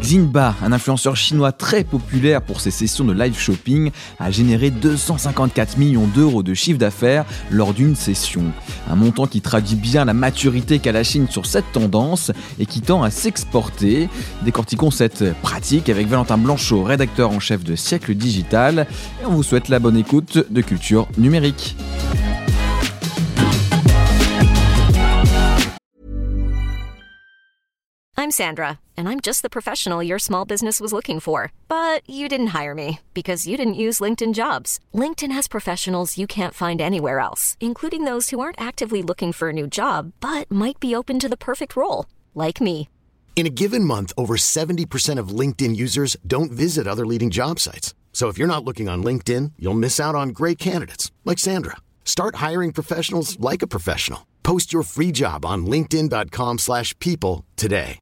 Xinba, un influenceur chinois très populaire pour ses sessions de live shopping, a généré 254 millions d'euros de chiffre d'affaires lors d'une session. Un montant qui traduit bien la maturité qu'a la Chine sur cette tendance et qui tend à s'exporter. Décortiquons cette pratique avec Valentin Blanchot, rédacteur en chef de Siècle Digital. Et on vous souhaite la bonne écoute de Culture Numérique. I'm Sandra, and I'm just the professional your small business was looking for. But you didn't hire me because you didn't use LinkedIn Jobs. LinkedIn has professionals you can't find anywhere else, including those who aren't actively looking for a new job, but might be open to the perfect role, like me. In a given month, over 70% of LinkedIn users don't visit other leading job sites. So if you're not looking on LinkedIn, you'll miss out on great candidates like Sandra. Start hiring professionals like a professional. Post your free job on linkedin.com/people today.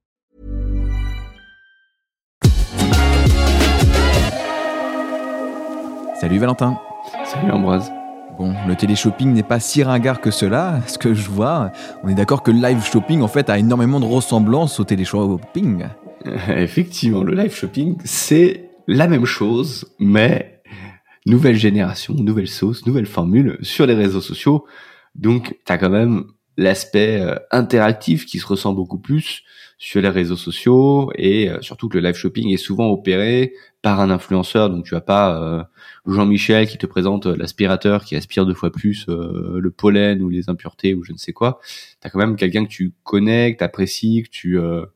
Salut Valentin. Salut Ambroise. Bon, le téléshopping n'est pas si ringard que cela, ce que je vois. On est d'accord que le live shopping, en fait, a énormément de ressemblances au téléshopping. Effectivement, le live shopping, c'est la même chose, mais nouvelle génération, nouvelle sauce, nouvelle formule sur les réseaux sociaux. Donc, t'as quand même l'aspect interactif qui se ressent beaucoup plus sur les réseaux sociaux et surtout que le live shopping est souvent opéré par un influenceur. Donc, tu as pas Jean-Michel qui te présente l'aspirateur qui aspire 2 fois plus le pollen ou les impuretés ou je ne sais quoi. T'as quand même quelqu'un que tu connais, que t'apprécies, que tu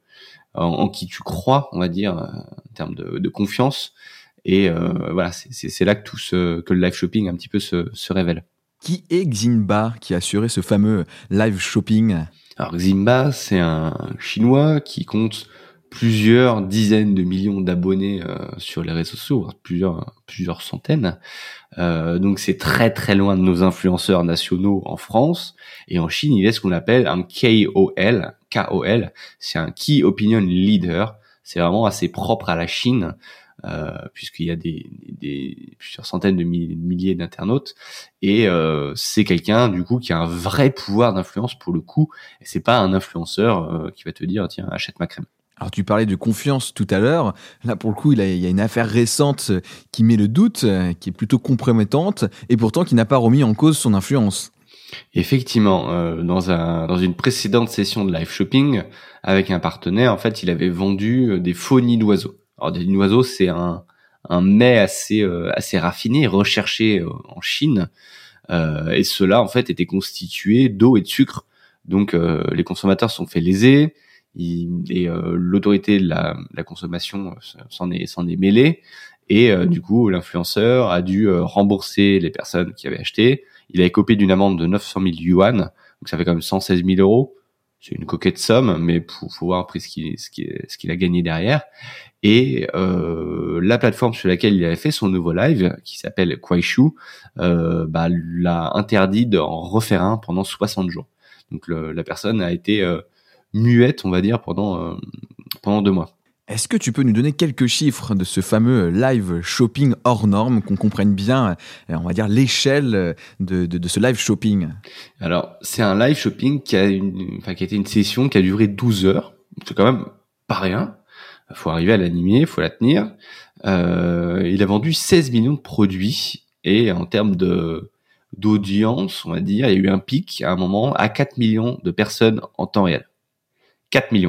en qui tu crois, on va dire, en termes de confiance. Et voilà, c'est là que le live shopping un petit peu se révèle. Qui est Xinba qui a assuré ce fameux live shopping ? Alors Xinba, c'est un Chinois qui compte plusieurs dizaines de millions d'abonnés sur les réseaux sociaux, plusieurs centaines. Donc c'est très très loin de nos influenceurs nationaux en France. Et en Chine, il est ce qu'on appelle un KOL. KOL, c'est un Key Opinion Leader. C'est vraiment assez propre à la Chine. Puisqu'il y a plusieurs centaines de milliers d'internautes et c'est quelqu'un du coup qui a un vrai pouvoir d'influence pour le coup et c'est pas un influenceur qui va te dire tiens achète ma crème. Alors tu parlais de confiance tout à l'heure, là pour le coup il y a une affaire récente qui met le doute, qui est plutôt compromettante et pourtant qui n'a pas remis en cause son influence. Effectivement, dans une précédente session de live shopping avec un partenaire, en fait il avait vendu des faux nids d'oiseaux. Alors des nids d'oiseaux, c'est un mets assez raffiné, recherché en Chine, et cela en fait était constitué d'eau et de sucre. Donc les consommateurs se sont fait léser, et l'autorité de la consommation s'en est mêlée, et du coup l'influenceur a dû rembourser les personnes qui avaient acheté. Il a écopé d'une amende de 900 000 yuan, donc ça fait quand même 116 000 euros. C'est une coquette somme, mais faut voir après ce qu'il a gagné derrière. Et la plateforme sur laquelle il avait fait son nouveau live, qui s'appelle Kuaishou, l'a interdit d'en refaire un pendant 60 jours. Donc la personne a été muette, on va dire, pendant 2 mois. Est-ce que tu peux nous donner quelques chiffres de ce fameux live shopping hors norme, qu'on comprenne bien, on va dire, l'échelle de ce live shopping ? Alors, c'est un live shopping qui a été une session qui a duré 12 heures. C'est quand même pas rien. Faut arriver à l'animer, faut la tenir. Il a vendu 16 millions de produits et en termes d'audience, on va dire, il y a eu un pic à un moment à 4 millions de personnes en temps réel. 4 millions.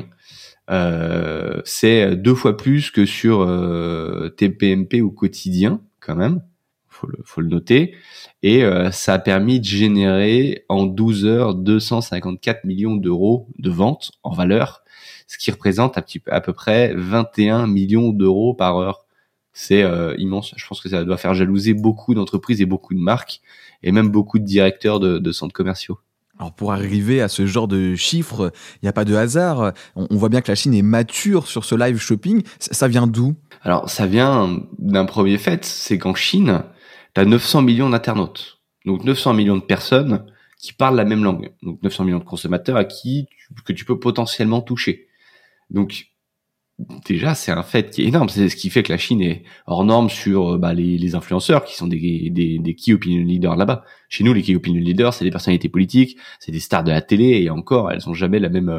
C'est 2 fois plus que sur TPMP ou quotidien quand même, faut le noter, et ça a permis de générer en 12 heures 254 millions d'euros de ventes en valeur, ce qui représente à peu près 21 millions d'euros par heure. C'est immense. Je pense que ça doit faire jalouser beaucoup d'entreprises et beaucoup de marques et même beaucoup de directeurs de centres commerciaux. Alors pour arriver à ce genre de chiffres, il n'y a pas de hasard. On voit bien que la Chine est mature sur ce live shopping. Ça vient d'où ? Alors ça vient d'un premier fait, c'est qu'en Chine, tu as 900 millions d'internautes. Donc 900 millions de personnes qui parlent la même langue. Donc 900 millions de consommateurs que tu peux potentiellement toucher. Donc déjà, c'est un fait qui est énorme. C'est ce qui fait que la Chine est hors norme sur les influenceurs qui sont des key opinion leaders là-bas. Chez nous, les key opinion leaders, c'est des personnalités politiques, c'est des stars de la télé, et encore, elles ont jamais la même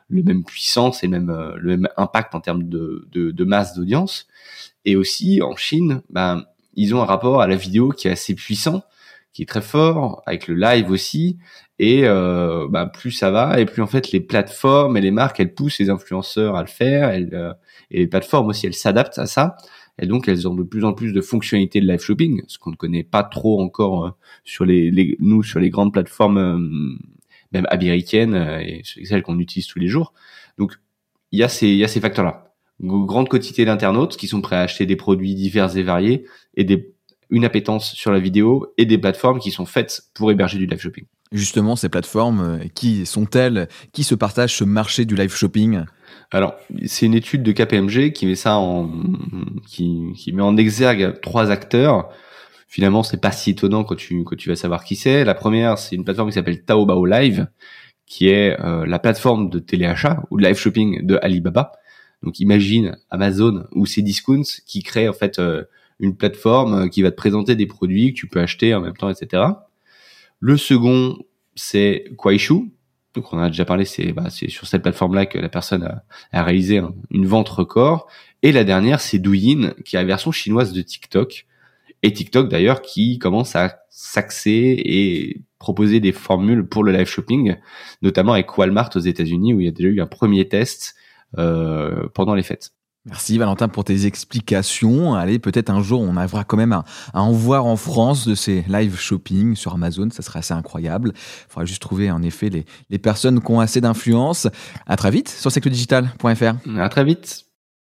le même puissance et le même impact en termes de masse d'audience. Et aussi en Chine, ils ont un rapport à la vidéo qui est assez puissant, qui est très fort, avec le live aussi. Et plus ça va, et plus en fait les plateformes et les marques, elles poussent les influenceurs à le faire. Et les plateformes aussi, elles s'adaptent à ça. Et donc elles ont de plus en plus de fonctionnalités de live shopping, ce qu'on ne connaît pas trop encore sur nous sur les grandes plateformes même américaines et celles qu'on utilise tous les jours. Donc il y a ces facteurs-là. Une grande quantité d'internautes qui sont prêts à acheter des produits divers et variés et une appétence sur la vidéo et des plateformes qui sont faites pour héberger du live shopping. Justement, ces plateformes, qui sont-elles? Qui se partagent ce marché du live shopping? Alors, c'est une étude de KPMG qui met ça qui met en exergue 3 acteurs. Finalement, c'est pas si étonnant quand tu vas savoir qui c'est. La première, c'est une plateforme qui s'appelle Taobao Live, qui est la plateforme de téléachat ou de live shopping de Alibaba. Donc, imagine Amazon ou Cdiscount qui crée en fait une plateforme qui va te présenter des produits que tu peux acheter en même temps, etc. Le second, c'est Kuaishou. Donc, on en a déjà parlé, c'est sur cette plateforme-là que la personne a réalisé une vente record. Et la dernière, c'est Douyin, qui est la version chinoise de TikTok. Et TikTok, d'ailleurs, qui commence à s'axer et proposer des formules pour le live shopping, notamment avec Walmart aux États-Unis, où il y a déjà eu un premier test pendant les fêtes. Merci Valentin pour tes explications. Allez, peut-être un jour on arrivera quand même à en voir en France de ces live shopping sur Amazon, ça serait assez incroyable. Il faudra juste trouver en effet les personnes qui ont assez d'influence. À très vite sur secledigital.fr. À très vite.